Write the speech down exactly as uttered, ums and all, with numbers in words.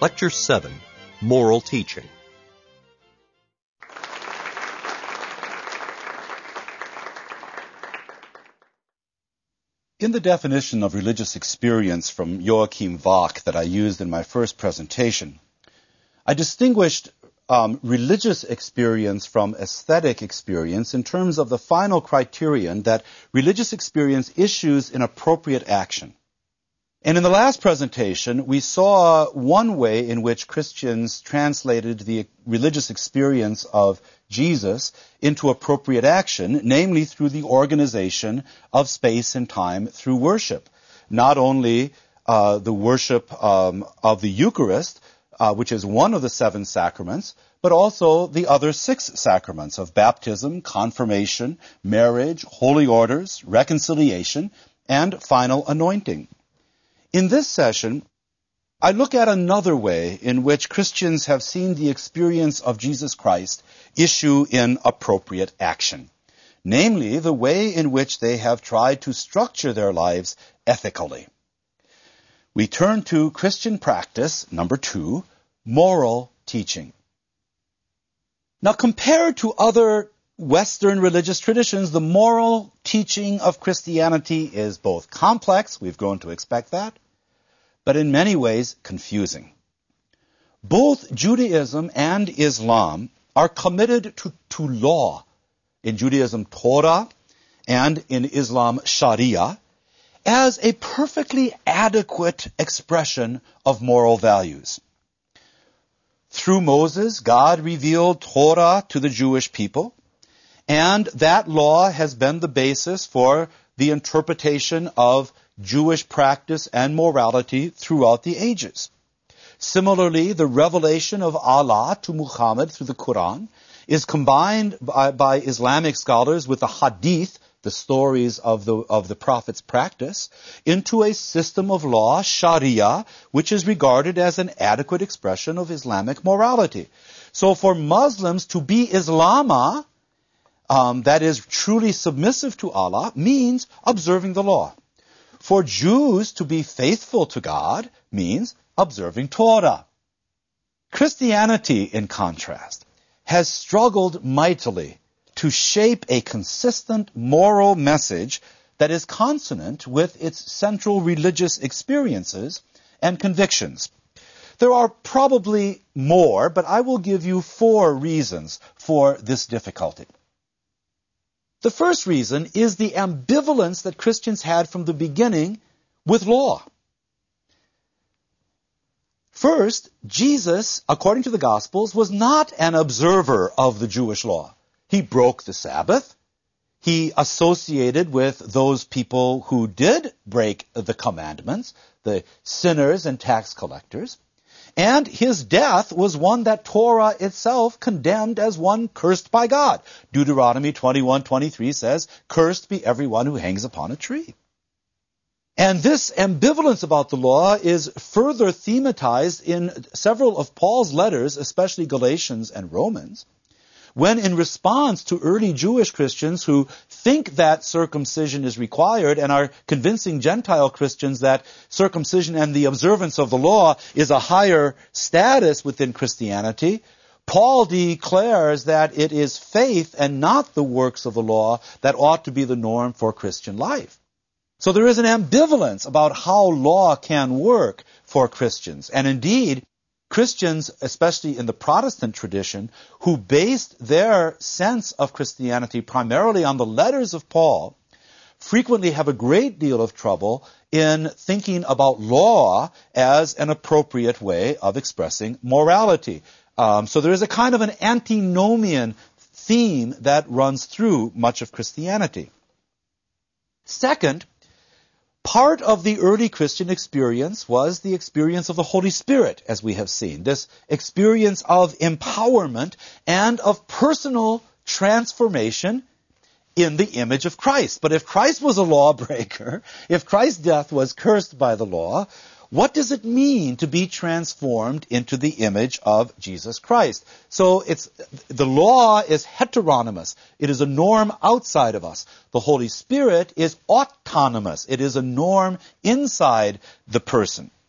Lecture seven, Moral Teaching. In the definition of religious experience from Joachim Wach that I used in my first presentation, I distinguished um, religious experience from aesthetic experience in terms of the final criterion that religious experience issues in appropriate action. And in the last presentation, we saw one way in which Christians translated the religious experience of Jesus into appropriate action, namely through the organization of space and time through worship. Not only uh, the worship um, of the Eucharist, uh, which is one of the seven sacraments, but also the other six sacraments of baptism, confirmation, marriage, holy orders, reconciliation, and final anointing. In this session, I look at another way in which Christians have seen the experience of Jesus Christ issue in appropriate action, namely the way in which they have tried to structure their lives ethically. We turn to Christian practice, number two, moral teaching. Now, compared to other Western religious traditions, the moral teaching of Christianity is both complex, we've grown to expect that, but in many ways confusing. Both Judaism and Islam are committed to, to law. In Judaism, Torah, and in Islam, Sharia, as a perfectly adequate expression of moral values. Through Moses, God revealed Torah to the Jewish people, and that law has been the basis for the interpretation of Jewish practice and morality throughout the ages. Similarly, the revelation of Allah to Muhammad through the Quran is combined by, by Islamic scholars with the Hadith, the stories of the, of the Prophet's practice, into a system of law, Sharia, which is regarded as an adequate expression of Islamic morality. So for Muslims to be Islama, um, that is truly submissive to Allah, means observing the law. For Jews to be faithful to God means observing Torah. Christianity, in contrast, has struggled mightily to shape a consistent moral message that is consonant with its central religious experiences and convictions. There are probably more, but I will give you four reasons for this difficulty. The first reason is the ambivalence that Christians had from the beginning with law. First, Jesus, according to the Gospels, was not an observer of the Jewish law. He broke the Sabbath. He associated with those people who did break the commandments, the sinners and tax collectors. And his death was one that Torah itself condemned as one cursed by God. Deuteronomy twenty-one twenty-three says, "Cursed be everyone who hangs upon a tree." And this ambivalence about the law is further thematized in several of Paul's letters, especially Galatians and Romans, when in response to early Jewish Christians who think that circumcision is required and are convincing Gentile Christians that circumcision and the observance of the law is a higher status within Christianity, Paul declares that it is faith and not the works of the law that ought to be the norm for Christian life. So there is an ambivalence about how law can work for Christians. And indeed, Christians, especially in the Protestant tradition, who based their sense of Christianity primarily on the letters of Paul, frequently have a great deal of trouble in thinking about law as an appropriate way of expressing morality. Um, so there is a kind of an antinomian theme that runs through much of Christianity. Second, part of the early Christian experience was the experience of the Holy Spirit, as we have seen. This experience of empowerment and of personal transformation in the image of Christ. But if Christ was a lawbreaker, if Christ's death was cursed by the law, what does it mean to be transformed into the image of Jesus Christ? So it's the law is heteronomous. It is a norm outside of us. The Holy Spirit is autonomous. It is a norm inside the person.